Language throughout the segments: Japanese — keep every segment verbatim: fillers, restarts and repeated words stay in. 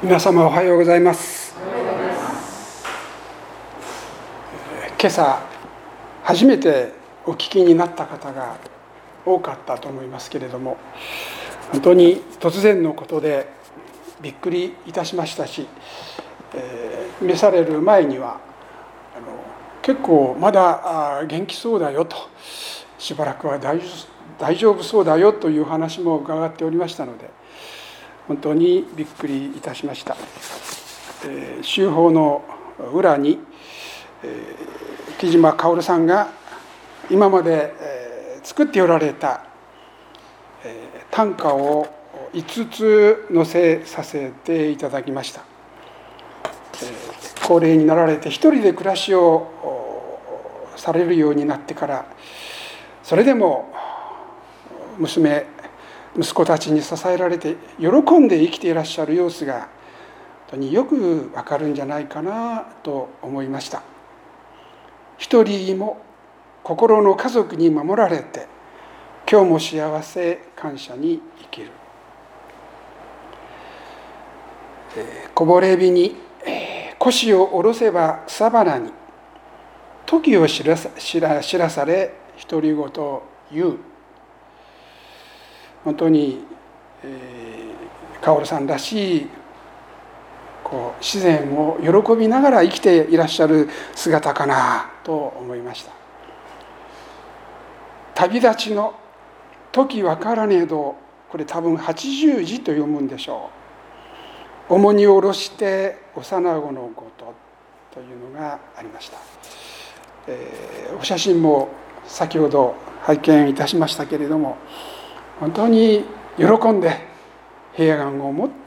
皆様おはようございます。今朝初めてお聞きになった方が多かったと思いますけれども、本当に突然のことでびっくりいたしましたし、えー、召される前にはあの結構まだ元気そうだよと、しばらくは大丈夫そうだよという話も伺っておりましたので、本当にびっくりいたしました。えー、週報の裏に、えー、木島薫さんが今まで、えー、作っておられた、えー、短歌をいつつ載せさせていただきました。えー、高齢になられて一人で暮らしをされるようになってから、それでも娘息子たちに支えられて喜んで生きていらっしゃる様子が本当によくわかるんじゃないかなと思いました。一人も心の家族に守られて、今日も幸せ感謝に生きる。えー、こぼれ日に、えー、腰を下ろせば草花に、時を知らさ、知ら、知らされ独り言言う。本当に、えー、薫さんらしいこう自然を喜びながら生きていらっしゃる姿かなと思いました。旅立ちの時わからねえど、これ多分八十字と読むんでしょう。重荷を下ろして幼子のことというのがありました。えー、お写真も先ほど拝見いたしましたけれども、本当に喜んで平安を持って、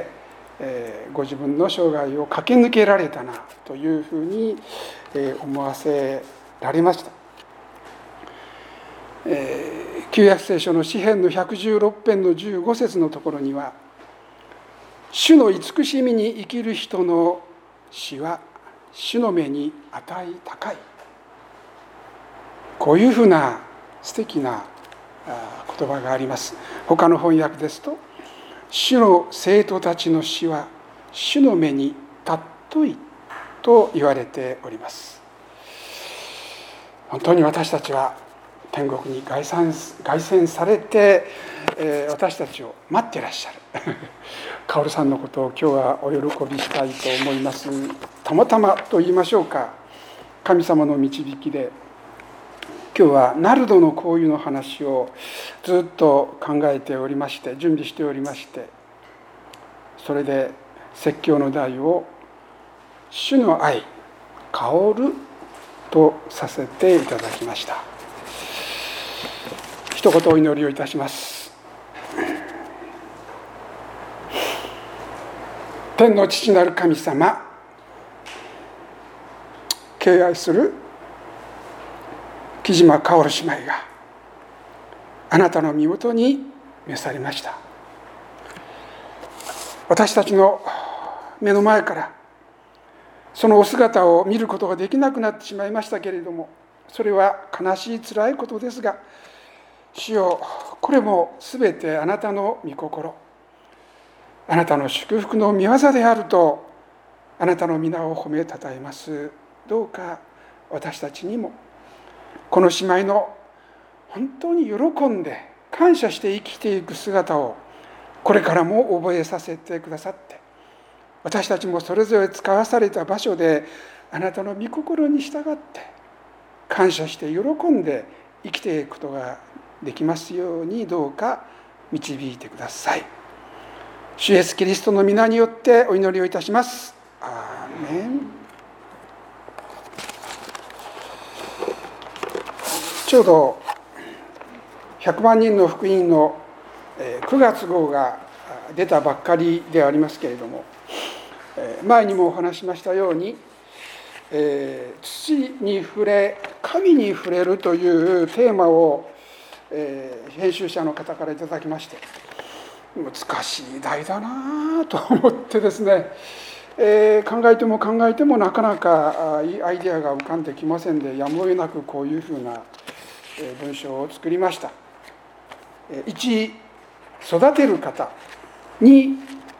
えー、ご自分の生涯を駆け抜けられたなというふうに、えー、思わせられました。えー、旧約聖書の詩編のひゃくじゅうろく編のじゅうご節のところには、主の慈しみに生きる人の死は主の目に値高い、こういうふうな素敵な言葉があります。他の翻訳ですと、主の生徒たちの死は主の目に尊いと言われております。本当に私たちは天国に凱旋、凱旋されて、えー、私たちを待っていらっしゃる薫さんのことを今日はお喜びしたいと思います。たまたまと言いましょうか、神様の導きで今日はナルドの香油の話をずっと考えておりまして、準備しておりまして、それで説教の題を主の愛香るとさせていただきました。一言お祈りをいたします。天の父なる神様、敬愛する木島薫姉妹があなたの身元に召されました。私たちの目の前からそのお姿を見ることができなくなってしまいましたけれども、それは悲しい辛いことですが、主よ、これもすべてあなたの御心、あなたの祝福の御業であるとあなたの皆を褒めたたえます。どうか私たちにもこの姉妹の本当に喜んで感謝して生きていく姿をこれからも覚えさせてくださって、私たちもそれぞれ使わされた場所であなたの御心に従って感謝して喜んで生きていくことができますように、どうか導いてください。主イエスキリストの皆によってお祈りをいたします。アーメン。ちょうどひゃくまん人の福音のくがつ号が出たばっかりでありますけれども、前にもお話しましたように、土に触れ神に触れるというテーマを編集者の方からいただきまして、難しい題だなと思ってですね、えー、考えても考えてもなかなかいいアイデアが浮かんできませんで、やむを得なくこういうふうな文章を作りました。いち、育てる方。に、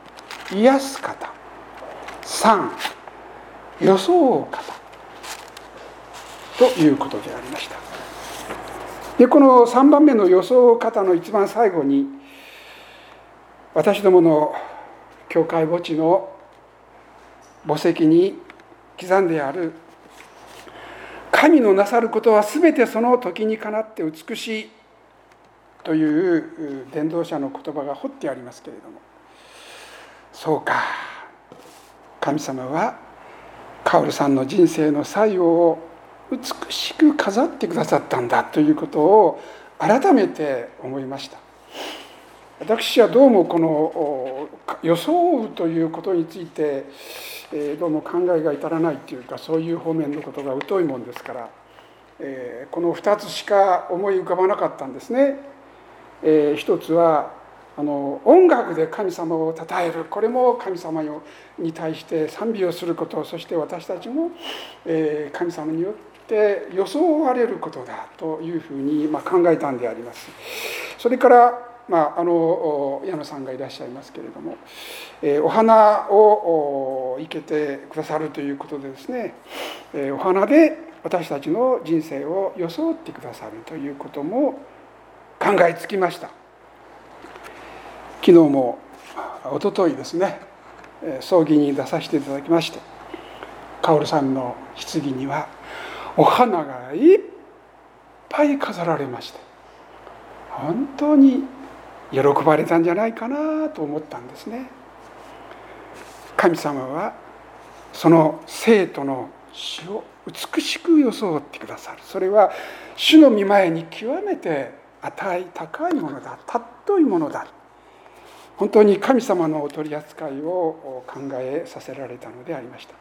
癒す方、さん装う方ということでありました。でこのさんばんめの装う方の一番最後に、私どもの教会墓地の墓石に刻んである神のなさることはすべてその時にかなって美しいという伝道者の言葉が彫ってありますけれども、そうか、神様はカオルさんの人生の最後を美しく飾ってくださったんだということを改めて思いました。私はどうもこの装うということについてどうも考えが至らないというか、そういう方面のことが疎いもんですから、このふたつしか思い浮かばなかったんですね。一つはあの音楽で神様を称える、これも神様に対して賛美をすること、そして私たちも神様によって装われることだというふうに考えたんであります。それからまあ、あの矢野さんがいらっしゃいますけれども、えー、お花を生けてくださるということでですね、えー、お花で私たちの人生を装ってくださるということも考えつきました。昨日も一昨日ですね、葬儀に出させていただきまして、カオルさんの棺にはお花がいっぱい飾られまして、本当に喜ばれたんじゃないかなと思ったんですね。神様はその生徒の死を美しく装ってくださる。それは主の御前に極めて値高いものだ、尊いものだ。本当に神様のお取り扱いを考えさせられたのでありました。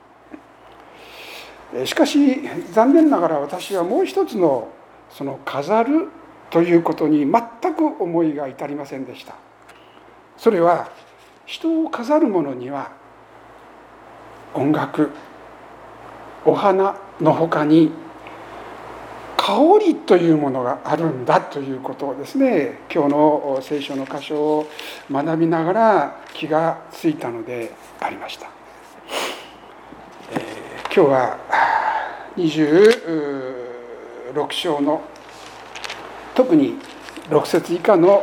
しかし残念ながら私はもう一つのその飾るということに全く思いが至りませんでした。それは人を飾るものには音楽、お花のほかに香りというものがあるんだということをですね、今日の聖書の箇所を学びながら気がついたのでありました。えー、今日はにじゅうろく章の特にろく節以下の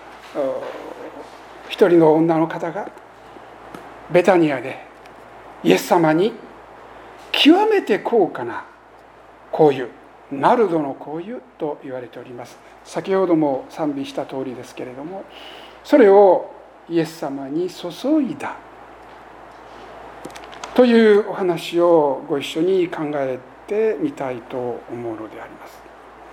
一人の女の方がベタニアでイエス様に極めて高価な香油、ナルドの香油と言われております。先ほども賛美した通りですけれども、それをイエス様に注いだというお話をご一緒に考えてみたいと思うのであります。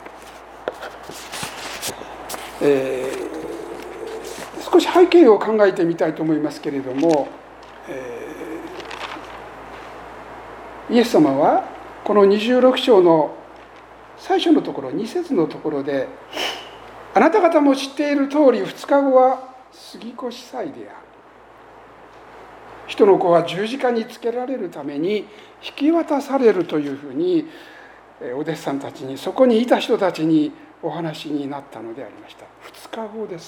えー、少し背景を考えてみたいと思いますけれども、えー、イエス様はこのにじゅうろく章の最初のところ、に節のところで、あなた方も知っている通りふつかごは杉越祭である。人の子は十字架につけられるために引き渡されるというふうにお弟子さんたちに、そこにいた人たちにお話になったのでありました。ふつかごです。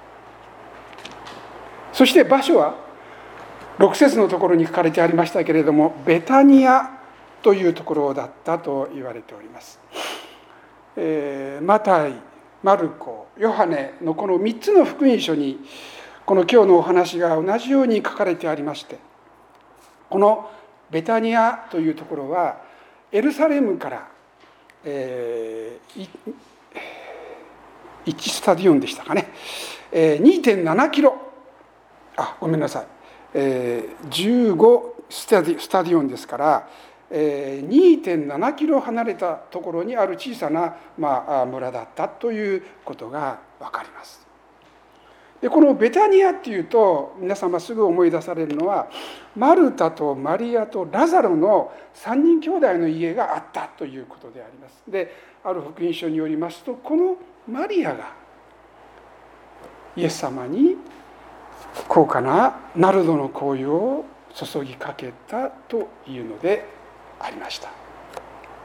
そして場所はろく節のところに書かれてありましたけれども、ベタニアというところだったと言われております。えー、マタイ、マルコ、ヨハネのこのみっつの福音書にこの今日のお話が同じように書かれてありまして、このベタニアというところはエルサレムから、えー、いちスタディオンでしたかね、えー、にてんななキロ、あ、ごめんなさい、えー、じゅうごスタディ、スタディオンですから、えー、にてんななキロ離れたところにある小さな、まあ、村だったということが分かります。でこのベタニアっていうと皆様すぐ思い出されるのは、マルタとマリアとラザロのさんにん兄弟の家があったということであります。である福音書によりますと、このマリアがイエス様に高価なナルドの香油を注ぎかけたというのでありました。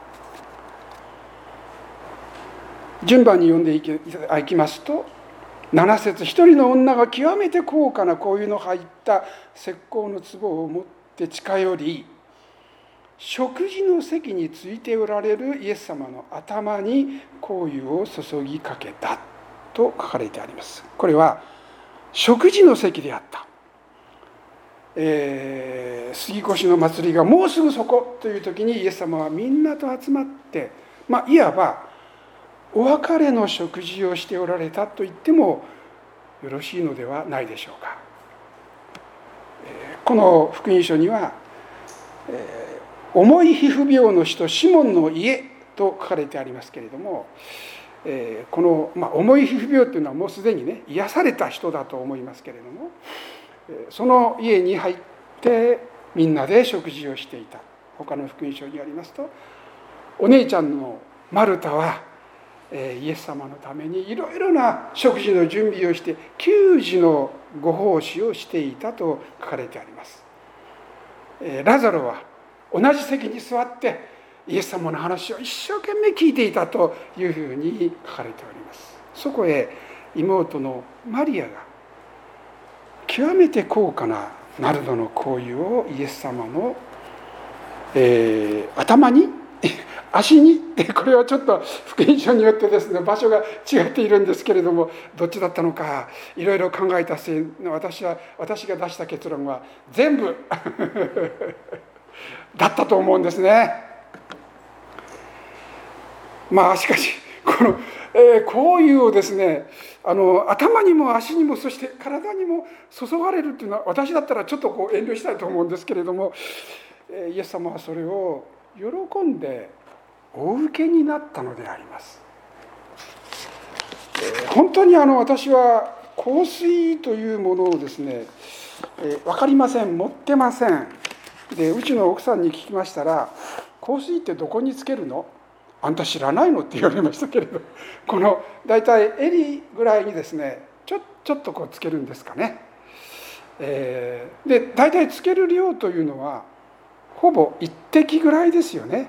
順番に読んでいきますと、 なな節、一人の女が極めて高価な香油の入った石膏の壺を持って近寄り、食事の席についておられるイエス様の頭に香油を注ぎかけたと書かれてあります。これは食事の席であった、えー、杉越の祭りがもうすぐそこという時にイエス様はみんなと集まって、まあ、いわばお別れの食事をしておられたと言ってもよろしいのではないでしょうか。この福音書には、えー重い皮膚病の人シモンの家と書かれてありますけれども、えー、この、まあ、重い皮膚病というのはもうすでにね癒された人だと思いますけれども、その家に入ってみんなで食事をしていた。他の福音書にありますと、お姉ちゃんのマルタはイエス様のためにいろいろな食事の準備をして給仕のご奉仕をしていたと書かれてあります。ラザロは同じ席に座ってイエス様の話を一生懸命聞いていたというふうに書かれております。そこへ妹のマリアが極めて高価なナルドの香油をイエス様の、えー、頭に足に、これはちょっと福音書によってですね場所が違っているんですけれども、どっちだったのかいろいろ考えた末、私は私が出した結論は全部だったと思うんですね。まあしかしこの、えー、香油をですねあの頭にも足にもそして体にも注がれるというのは、私だったらちょっとこう遠慮したいと思うんですけれども、えー、イエス様はそれを喜んでお受けになったのであります。えー、本当にあの私は香水というものをですね、えー、分かりません、持ってません。でうちの奥さんに聞きましたら、香水ってどこにつけるの？あんた知らないのって言われましたけれど、この大体襟ぐらいにですねちょちょっとこうつけるんですかね。えー、で大体つける量というのはほぼ一滴ぐらいですよね。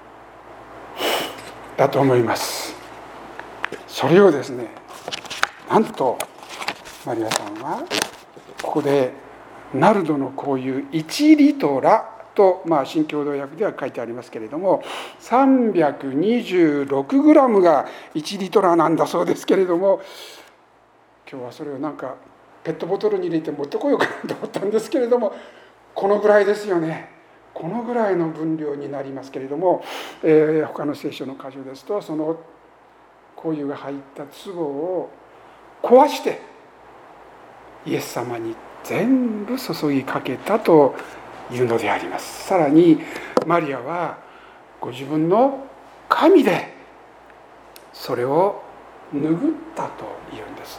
だと思います。それをですねなんとマリアさんはここでナルドの香油いちリトラと、まあ、新共同訳では書いてありますけれども、さんびゃくにじゅうろくグラムがいちリトラなんだそうですけれども、今日はそれをなんかペットボトルに入れて持ってこようかなと思ったんですけれども、このぐらいですよね。このぐらいの分量になりますけれども、えー、他の聖書の箇所ですと、その香油が入った壺を壊してイエス様に全部注ぎかけたというのであります。さらにマリアはご自分の髪でそれを拭ったというんです。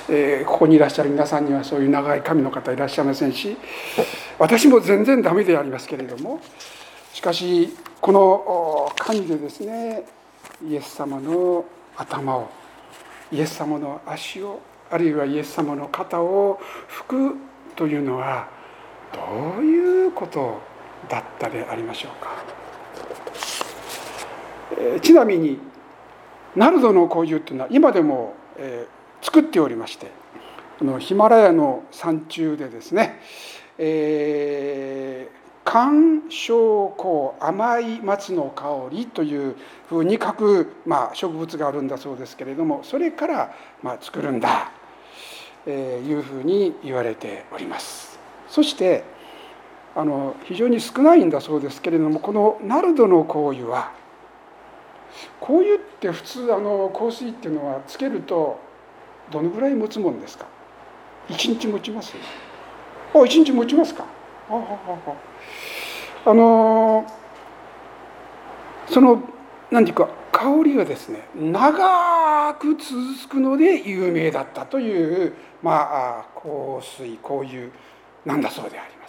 えー、ここにいらっしゃる皆さんにはそういう長い髪の方いらっしゃいませんし、私も全然ダメでありますけれども、しかしこの髪でですねイエス様の頭を、イエス様の足を、あるいはイエス様の肩を拭くというのはどういうことだったでありましょうか。えー、ちなみにナルドの香油というのは今でも、えー、作っておりまして、このヒマラヤの山中でですね、えー甘藷香、甘い松の香りというふうに書く、まあ、植物があるんだそうですけれども、それから、まあ、作るんだというふうに言われております。そしてあの非常に少ないんだそうですけれども、このナルドの香油は、香油って普通あの香水っていうのはつけるとどのぐらい持つもんですか？一日持ちます？あ、一日持ちますか？ああああのその何ていうか香りがですね長く続くので有名だったという、まあ、香水香油なんだそうであります。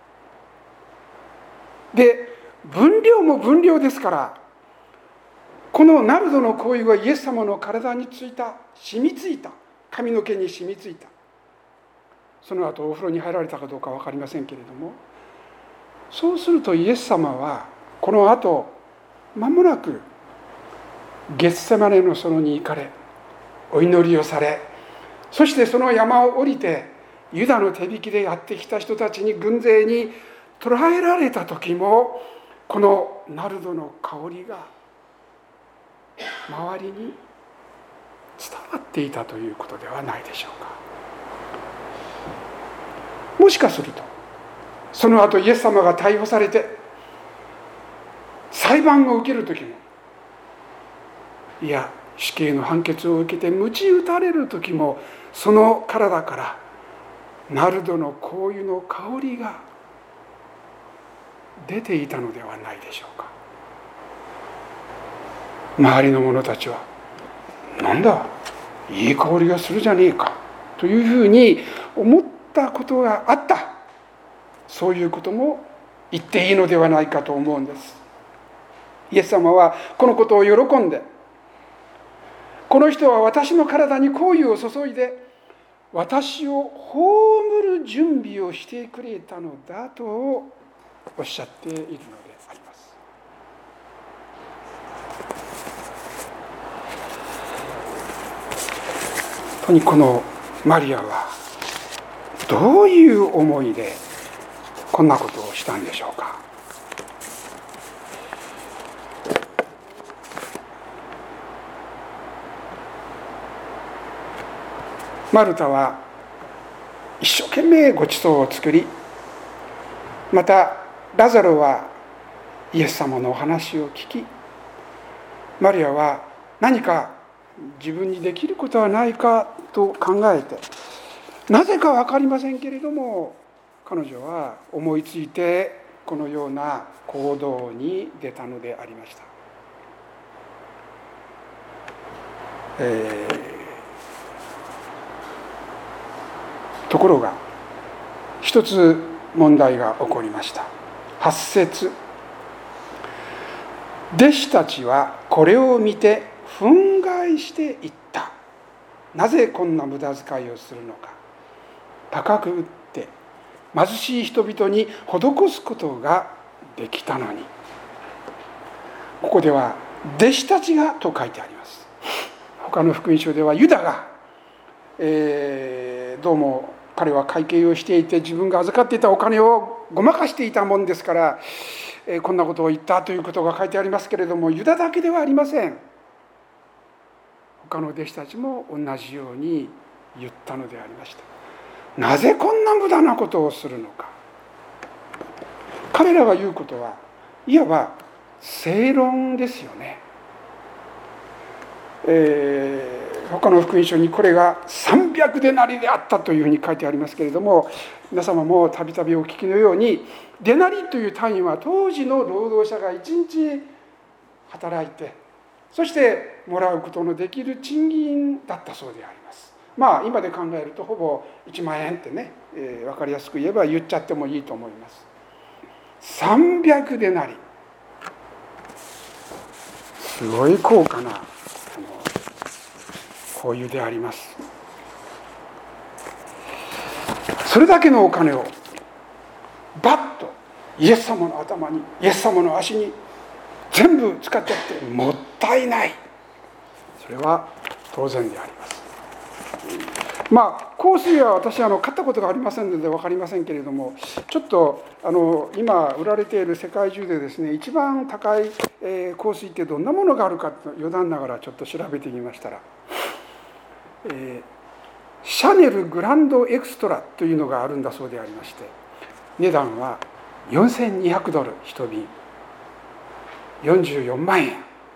で分量も分量ですから、このナルドの香油がイエス様の体についた、染みついた、髪の毛に染みついた、その後お風呂に入られたかどうか分かりませんけれども、そうするとイエス様はこの後間もなくゲッセマネの園に行かれ、お祈りをされ、 そしてその山を降りてユダの手引きでやってきた人たちに軍勢に捕らえられた時も、このナルドの香りが周りに伝わっていたということではないでしょうか。もしかするとその後イエス様が逮捕されて裁判を受ける時も、いや死刑の判決を受けて鞭打たれる時も、その体からナルドの香油の香りが出ていたのではないでしょうか。周りの者たちは、なんだいい香りがするじゃねえかというふうに思ったことがあった。そういうことも言っていいのではないかと思うんです。イエス様はこのことを喜んで、この人は私の体に香油を注いで私を葬る準備をしてくれたのだとおっしゃっているのであります。本当にこのマリアはどういう思いでこんなことをしたんでしょうか。マルタは一生懸命ご馳走を作り、またラザロはイエス様のお話を聞き、マリアは何か自分にできることはないかと考えて、なぜか分かりませんけれども彼女は思いついてこのような行動に出たのでありました。えーところが一つ問題が起こりました。はち節、弟子たちはこれを見て憤慨していった。なぜこんな無駄遣いをするのか。高く売って貧しい人々に施すことができたのに。ここでは弟子たちがと書いてあります。他の福音書ではユダが、えー、どうも彼は会計をしていて自分が預かっていたお金をごまかしていたもんですから、えー、こんなことを言ったということが書いてありますけれども、ユダだけではありません。他の弟子たちも同じように言ったのでありました。なぜこんな無駄なことをするのか。彼らが言うことはいわば正論ですよね。えー他の福音書にこれがさんびゃくデナリであったというふうに書いてありますけれども、皆様もたびたびお聞きのように、デナリという単位は当時の労働者がいちにち働いて、そしてもらうことのできる賃金だったそうであります。まあ今で考えるとほぼいちまんえんってね、えー、分かりやすく言えば言っちゃってもいいと思います。さんびゃくデナリ、すごい高価な香油であります。それだけのお金をバッとイエス様の頭に、イエス様の足に全部使っちゃってもったいない。それは当然であります。まあ香水は私あの買ったことがありませんので分かりませんけれども、ちょっとあの今売られている世界中でですね、一番高い、えー、香水ってどんなものがあるかと余談ながらちょっと調べてみましたら、えー、シャネルグランドエクストラというのがあるんだそうでありまして、値段はよんせんにひゃくドル一瓶、よんじゅうよんまんえん。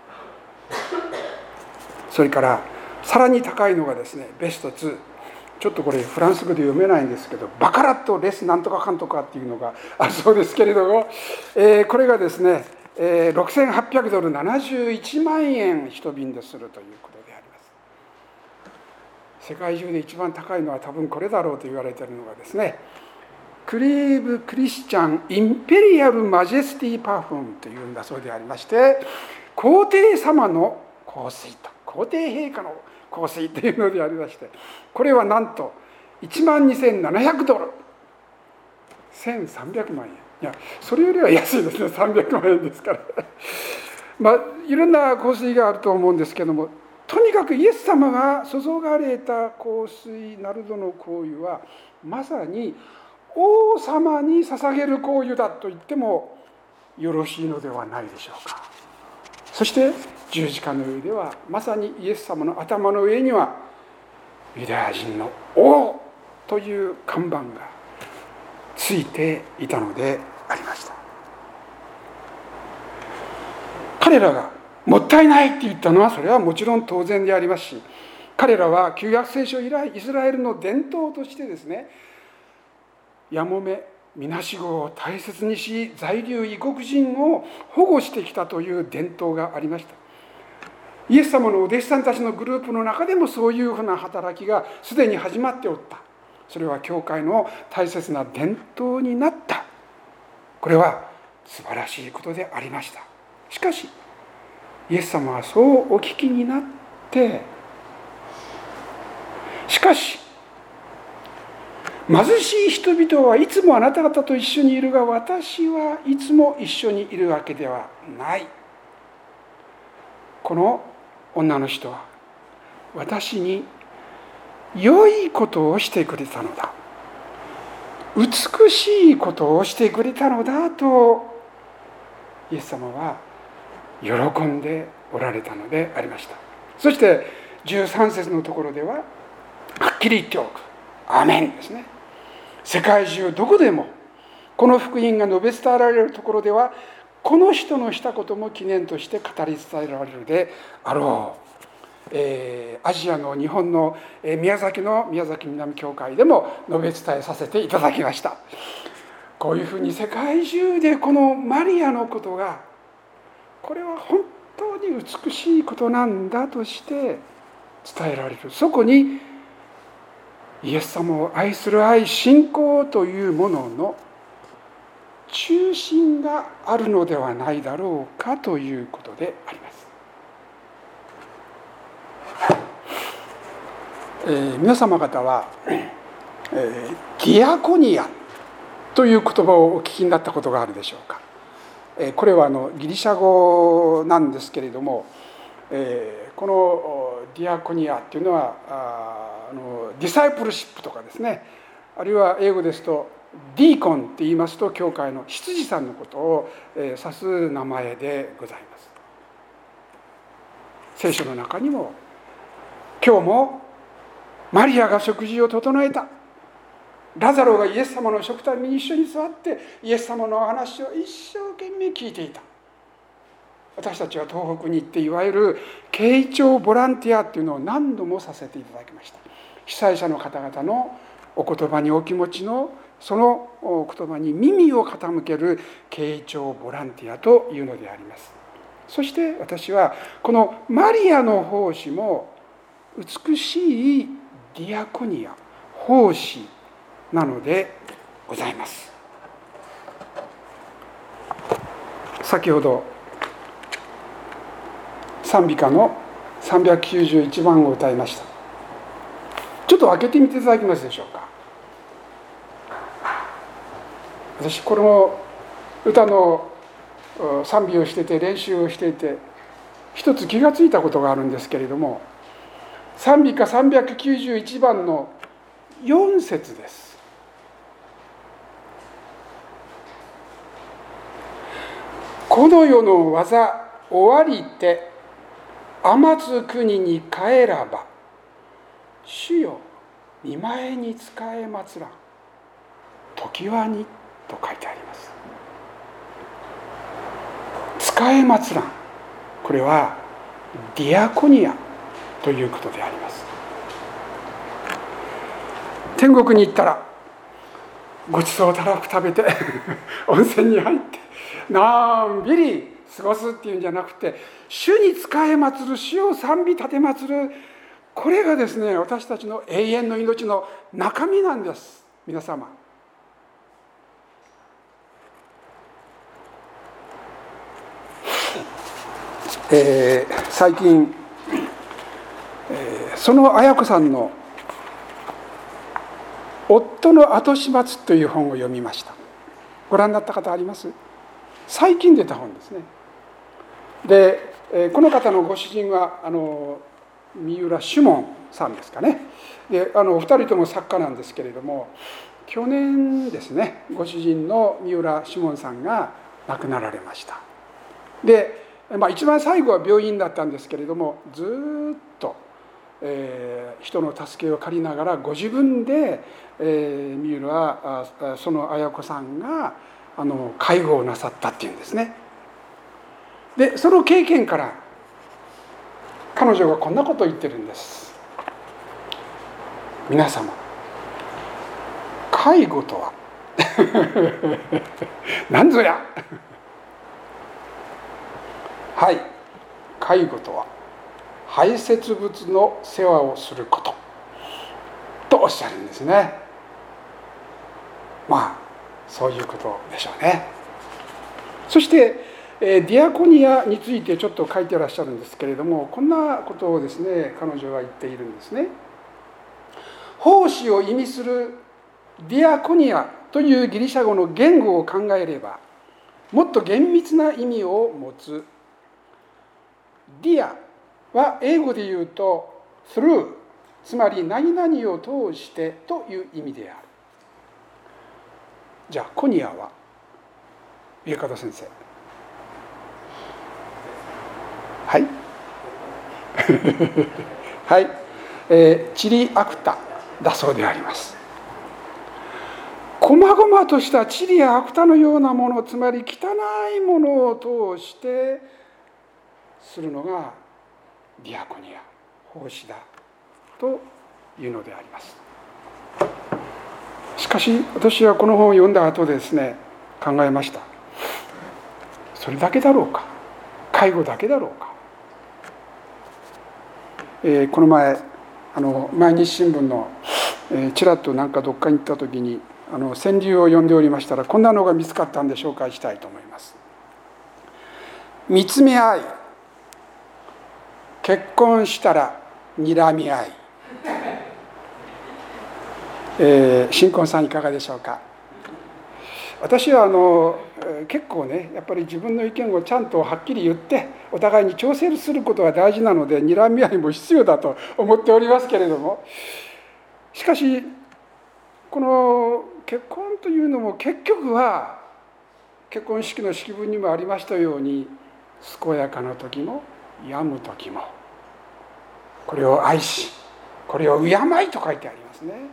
それからさらに高いのがですね、ベストツー、ちょっとこれフランス語で読めないんですけど、バカラットレスなんとかかんとかっていうのがあるそうですけれども、えー、これがですね、えー、ろくせんはっぴゃくドルななじゅういちまんえん一瓶でするということであります。世界中で一番高いのは多分これだろうと言われているのがですね、クリーブ・クリスチャン・インペリアル・マジェスティ・パフュームというんだそうでありまして、皇帝様の香水と、皇帝陛下の香水というのでありまして、これはなんといちまんにせんななひゃくドル、せんさんびゃくまんえん。いやそれよりは安いですね、さんびゃくまんえんですからまあいろんな香水があると思うんですけども、 とにかくイエス様が注がれた香水ナルドの香油はまさに王様に捧げる香油だと言ってもよろしいのではないでしょうか。そして十字架の上ではまさにイエス様の頭の上にはユダヤ人の王という看板がついていたのでありました。彼らがもったいないって言ったのはそれはもちろん当然でありますし、彼らは旧約聖書以来イスラエルの伝統としてですね、やもめみなしごを大切にし在留異国人を保護してきたという伝統がありました。イエス様のお弟子さんたちのグループの中でもそういうふうな働きがすでに始まっておった。それは教会の大切な伝統になった。これは素晴らしいことでありました。しかしイエス様はそうお聞きになって、しかし貧しい人々はいつもあなた方と一緒にいるが、私はいつも一緒にいるわけではない。この女の人は私に良いことをしてくれたのだ、美しいことをしてくれたのだとイエス様は喜んでおられたのでありました。そしてじゅうさん節のところでははっきり言っておく、アーメンですね。世界中どこでもこの福音が述べ伝えられるところではこの人のしたことも記念として語り伝えられるであろう。えー、アジアの日本の、えー、宮崎の宮崎南教会でも述べ伝えさせていただきました。こういうふうに世界中でこのマリアのことが、これは本当に美しいことなんだとして伝えられる。そこにイエス様を愛する愛、信仰というものの中心があるのではないだろうかということであります。えー、皆様方は、えー、ディアコニアという言葉をお聞きになったことがあるでしょうか。えー、これはあのギリシャ語なんですけれども、えー、このディアコニアというのはああのディサイプルシップとかですね、あるいは英語ですとディーコンって言いますと教会の執事さんのことを指す名前でございます。聖書の中にも今日もマリアが食事を整えた、ラザロがイエス様の食卓に一緒に座ってイエス様のお話を一生懸命聞いていた。私たちは東北に行っていわゆる慶長ボランティアっていうのを何度もさせていただきました。被災者の方々のお言葉にお気持ちのそのお言葉に耳を傾ける慶長ボランティアというのであります。そして私はこのマリアの奉仕も美しいディアコニア、奉仕なのでございます。先ほど賛美歌のさんびゃくきゅうじゅういちばんを歌いました。ちょっと開けてみていただけますでしょうか。私この歌の賛美をしてて練習をしていて一つ気がついたことがあるんですけれども、賛美歌さんびゃくきゅうじゅういちばんのよん節です。この世の技終わりて天津国に帰らば主よ御前に仕え祭らん時はにと書いてあります。仕え祭らん、これはディアコニアということであります。天国に行ったらごちそうたらふく食べて温泉に入ってのんびり過ごすっていうんじゃなくて、主に仕え祭る、主を賛美立て祭る、これがですね私たちの永遠の命の中身なんです。皆様、えー、最近、えー、その綾子さんの夫の後始末という本を読みました。ご覧になった方あります？最近出た本ですね。で、この方のご主人はあの三浦志門さんですかね。であのお二人とも作家なんですけれども、去年ですね、ご主人の三浦志門さんが亡くなられました。で、まあ、一番最後は病院だったんですけれども、ずっと、えー、人の助けを借りながらご自分で、えー、三浦その綾子さんがあの介護をなさったっていうんですね。でその経験から彼女がこんなことを言ってるんです。皆様、介護とは何ぞやはい、介護とは排泄物の世話をすることとおっしゃるんですね。まあそういうことでしょうね。そしてディアコニアについてちょっと書いてらっしゃるんですけれども、こんなことをですね、彼女は言っているんですね。奉仕を意味するディアコニアというギリシャ語の言語を考えれば、もっと厳密な意味を持つ。ディアは英語で言うと through、 つまり何々を通してという意味である。じゃあコニアは、家方先生。はいはい、えー、チリアクタだそうであります。細々としたチリやアクタのようなもの、つまり汚いものを通してするのがディアコニア、奉仕だというのであります。しかし私はこの本を読んだ後ですね、考えました。それだけだろうか、介護だけだろうか。えー、この前あの毎日新聞の、えー、ちらっとなんかどっかに行った時にあの川柳を読んでおりましたら、こんなのが見つかったんで紹介したいと思います。見つめ合い、結婚したら睨み合い。えー、新婚さんいかがでしょうか。私はあの結構ね、やっぱり自分の意見をちゃんとはっきり言ってお互いに調整することが大事なので、睨み合いも必要だと思っておりますけれども、しかしこの結婚というのも結局は結婚式の式文にもありましたように、健やかな時も病む時もこれを愛しこれを敬いと書いてありますね。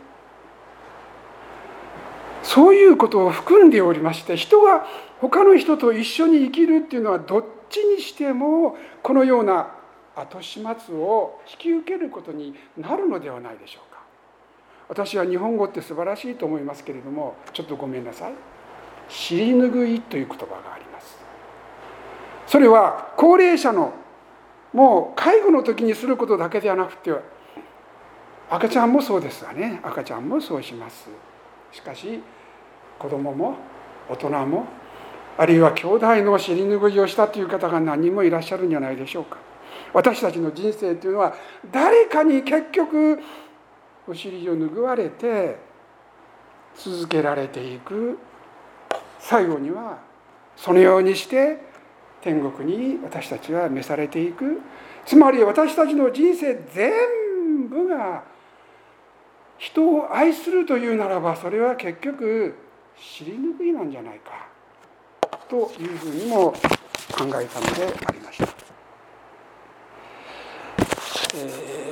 そういうことを含んでおりまして、人が他の人と一緒に生きるっていうのはどっちにしてもこのような後始末を引き受けることになるのではないでしょうか。私は日本語って素晴らしいと思いますけれども、ちょっとごめんなさい、尻拭いという言葉があります。それは高齢者のもう介護の時にすることだけではなくて、赤ちゃんもそうですがね、赤ちゃんもそうします。しかし子供も大人も、あるいは兄弟の尻拭いをしたという方が何人もいらっしゃるんじゃないでしょうか。私たちの人生というのは誰かに結局お尻を拭われて続けられていく。最後にはそのようにして天国に私たちは召されていく。つまり私たちの人生全部が人を愛するというならば、それは結局尻拭いなんじゃないかというふうにも考えたのでありました。え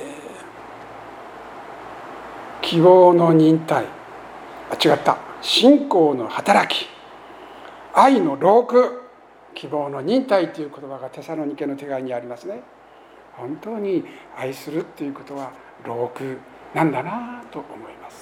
ー、希望の忍耐、あ、違った、信仰の働き、愛の労苦、希望の忍耐という言葉がテサロニケの手紙にありますね。本当に愛するということは労苦なんだなと思います。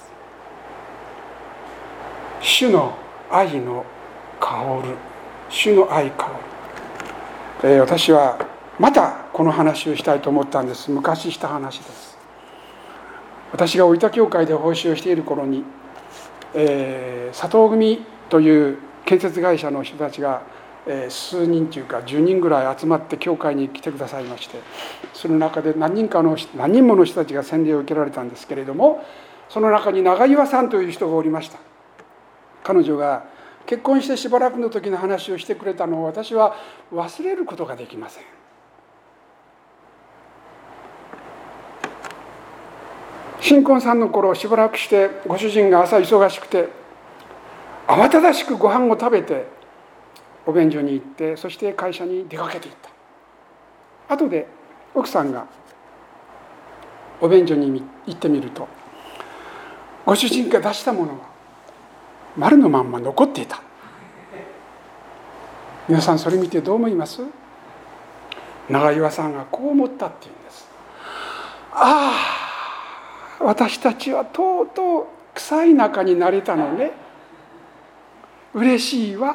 主の愛の香る、主の愛香る、えー、私はまたこの話をしたいと思ったんです。昔した話です。私が大分教会で奉仕をしている頃に、えー、佐藤組という建設会社の人たちが、えー、数人というかじゅうにんぐらい集まって教会に来てくださいまして、その中で何人かの何人もの人たちが洗礼を受けられたんですけれども、その中に長岩さんという人がおりました。彼女が結婚してしばらくの時の話をしてくれたのを私は忘れることができません。 新婚さんの頃、しばらくしてご主人が朝忙しくて慌ただしくご飯を食べてお便所に行って、そして会社に出かけていった。後で奥さんがお便所に行ってみると、ご主人が出したものは丸のまんま残っていた。皆さんそれ見てどう思います？長岩さんがこう思ったっていうんです。ああ、私たちはとうとう臭い仲になれたのね。嬉しいわ。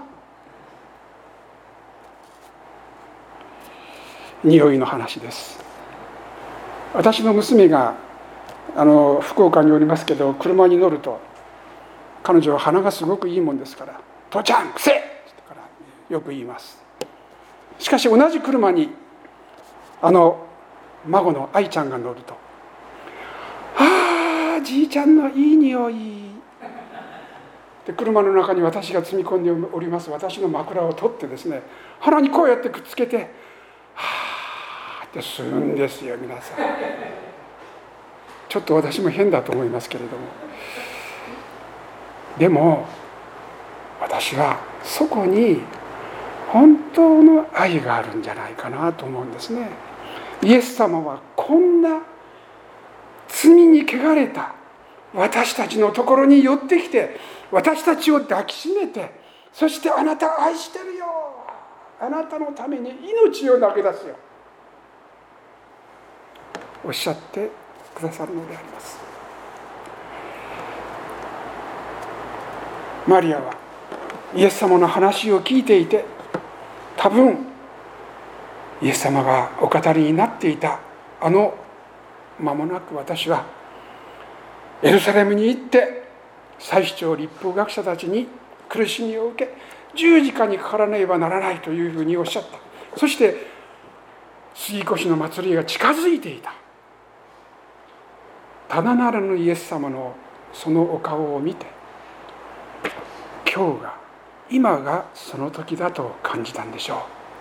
匂いの話です。私の娘があの福岡におりますけど、車に乗ると彼女は鼻がすごくいいもんですから「父ちゃんくせえ!」ってからよく言います。しかし同じ車にあの孫の愛ちゃんが乗ると「ああじいちゃんのいい匂い」で、車の中に私が積み込んでおります私の枕を取ってですね、鼻にこうやってくっつけて「はあ」って吸うんですよ。皆さんちょっと私も変だと思いますけれども、でも私はそこに本当の愛があるんじゃないかなと思うんですね。イエス様はこんな罪に汚れた私たちのところに寄ってきて、私たちを抱きしめて、そしてあなたを愛してるよ、あなたのために命を投げ出すよ、おっしゃってくださるのであります。マリアはイエス様の話を聞いていて、多分イエス様がお語りになっていたあの間もなく私はエルサレムに行って祭司長立法学者たちに苦しみを受け十字架にかからねばならないというふうにおっしゃった。そして杉越の祭りが近づいていた。ただならぬイエス様のそのお顔を見て、今日が今がその時だと感じたんでしょう。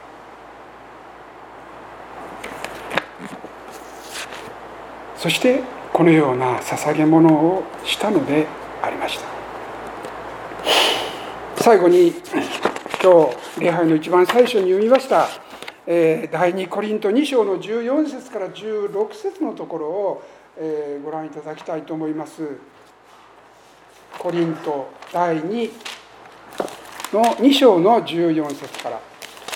そしてこのような捧げ物をしたのでありました。最後に今日礼拝の一番最初に読みました、えー、第二コリントに章のじゅうよん節からじゅうろく節のところを、えー、ご覧いただきたいと思います。コリント第二のに章のじゅうよん節から。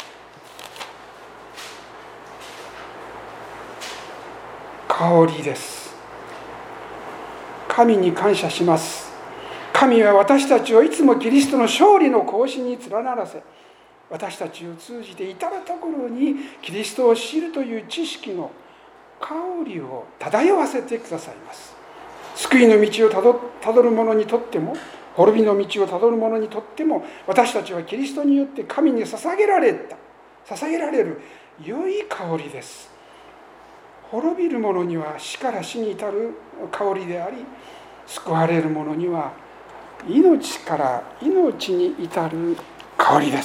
香りです。神に感謝します。神は私たちをいつもキリストの勝利の行進に連ならせ、私たちを通じて至るところにキリストを知るという知識の香りを漂わせてくださいます。救いの道をたど、たどる者にとっても、滅びの道をたどる者にとっても、私たちはキリストによって神に捧げられた、捧げられる良い香りです。滅びる者には死から死に至る香りであり、救われる者には命から命に至る香りです。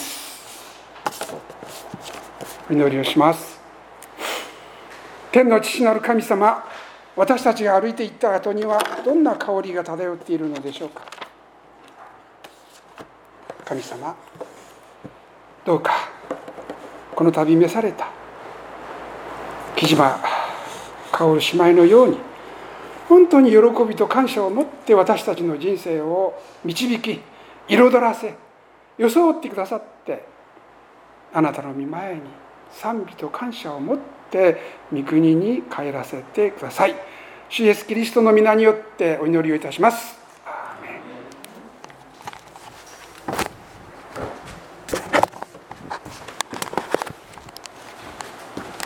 お祈りをします。天の父なる神様、私たちが歩いていった後にはどんな香りが漂っているのでしょうか。神様、どうかこの度召された木島薫姉妹のように、本当に喜びと感謝を持って私たちの人生を導き、彩らせ、装ってくださって、あなたの御前に賛美と感謝を持って御国に帰らせてください。主イエスキリストの皆によってお祈りをいたします。